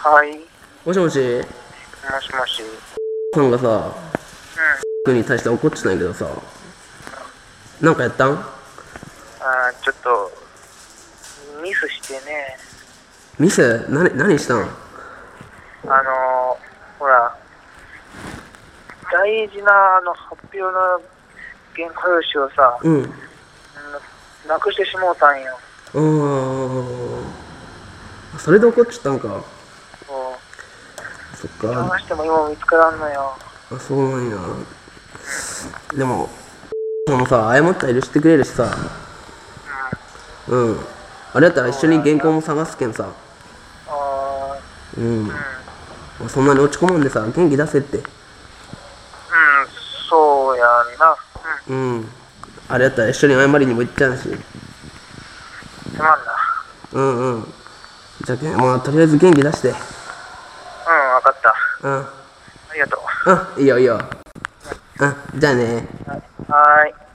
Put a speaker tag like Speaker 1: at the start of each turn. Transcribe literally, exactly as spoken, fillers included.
Speaker 1: はい。
Speaker 2: もしもし、
Speaker 1: もしもし。
Speaker 2: さんがさ、
Speaker 1: う
Speaker 2: 僕に対して怒ってたんやけどさ、なんかやったん？
Speaker 1: ん。あー、ちょっと、ミスしてね。
Speaker 2: ミス？何、何したん？
Speaker 1: あのー、ほら、大事なあの発表の原稿用紙をさ、
Speaker 2: うん。
Speaker 1: うんなくしてしもうたんよ。
Speaker 2: うーん。それで怒っちゃったんか。
Speaker 1: そう。
Speaker 2: そっか。
Speaker 1: 探しても今も見つからんのよ。
Speaker 2: あ、そうなんや。でも、そのさ、謝ったら許してくれるしさ、うん。あれやったら一緒に原稿も探すけんさ、
Speaker 1: あ
Speaker 2: うん。
Speaker 1: ー、うん。
Speaker 2: そんなに落ち込まんでさ、元気出せって。
Speaker 1: うん、そうやな。うん。
Speaker 2: うん。あれやったら一緒に謝りにも行っちゃうし。
Speaker 1: すまんな。
Speaker 2: うんうん。じゃけん、まあ、とりあえず元気出して。
Speaker 1: うん、わかった。
Speaker 2: うん。
Speaker 1: ありがとう。
Speaker 2: うん、いいよいいよ。うん、じゃあね。
Speaker 1: はーい。